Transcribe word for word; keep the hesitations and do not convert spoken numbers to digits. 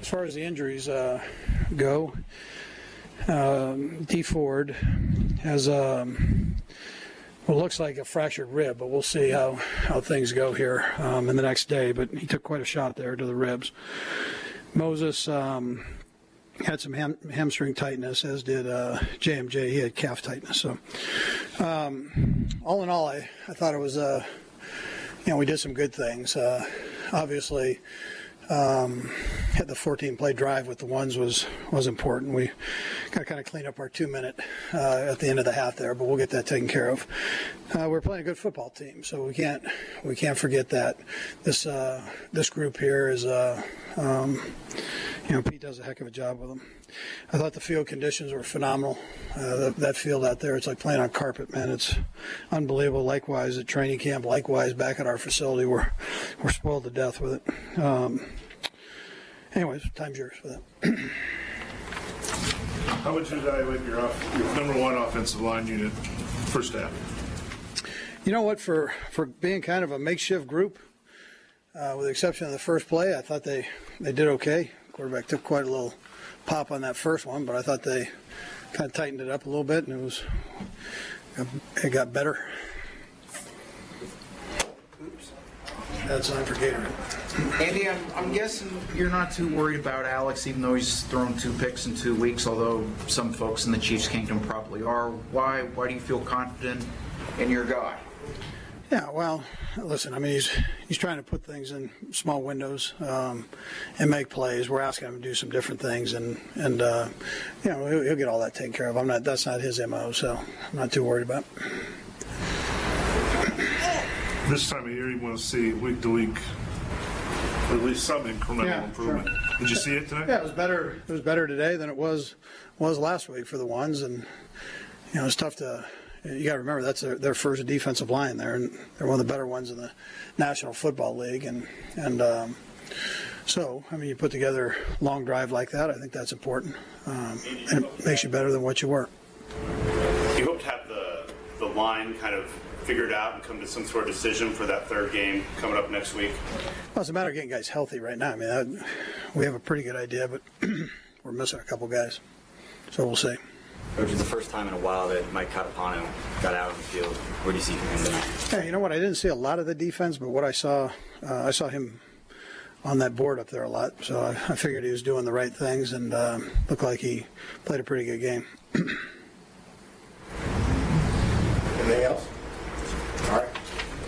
far as the injuries uh, go, um, D. Ford has um, what looks like a fractured rib, but we'll see how, how things go here um, in the next day. But he took quite a shot there to the ribs. Moses um, had some ham, hamstring tightness, as did uh, J M J. He had calf tightness. So um, all in all, I, I thought it was, uh, you know, we did some good things. Uh, obviously, Um, had the fourteen play drive with the ones was was important. We got to kind of clean up our two minute uh, at the end of the half there, but we'll get that taken care of. Uh, we're playing a good football team, so we can't we can't forget that. This uh, this group here is uh, um, you know, Pete does a heck of a job with them. I thought the field conditions were phenomenal. Uh, that, that field out there, it's like playing on carpet, man. It's unbelievable. Likewise at training camp, likewise back at our facility, we're we're spoiled to death with it. Um, anyways, time's yours for that. How would you evaluate your, off, your number one offensive line unit first half? You know what? For for being kind of a makeshift group, uh, with the exception of the first play, I thought they they did okay. Quarterback took quite a little pop on that first one, but I thought they kind of tightened it up a little bit, and it was it got better. Oops. That's on for Gatorade. Andy, I'm, I'm guessing you're not too worried about Alex, even though he's thrown two picks in two weeks, although some folks in the Chiefs Kingdom probably are. Why Why do you feel confident in your guy? Yeah, well, listen, I mean, he's he's trying to put things in small windows um, and make plays. We're asking him to do some different things, and, and uh, you know, he'll, he'll get all that taken care of. I'm not, that's not his M O, so I'm not too worried about it. This time of year, you want to see week to week at least some incremental Yeah, improvement. sure. Did you see it today? Yeah, it was better. It was better today than it was was last week for the ones, and you know, it's tough to. You got to remember that's their, their first defensive line there, and they're one of the better ones in the National Football League, and and um, so I mean, you put together a long drive like that. I think that's important, um, and it makes you better than what you were. You hope to have the the line kind of figured out and come to some sort of decision for that third game coming up next week? Well, it's a matter of getting guys healthy right now. I mean, that, we have a pretty good idea, but we're missing a couple guys, so we'll see. Coach, it's the first time in a while that Mike Catapano got out on the field. What do you see from him tonight? Yeah, you know what? I didn't see a lot of the defense, but what I saw, uh, I saw him on that board up there a lot. So I, I figured he was doing the right things, and um, looked like he played a pretty good game. Anything else?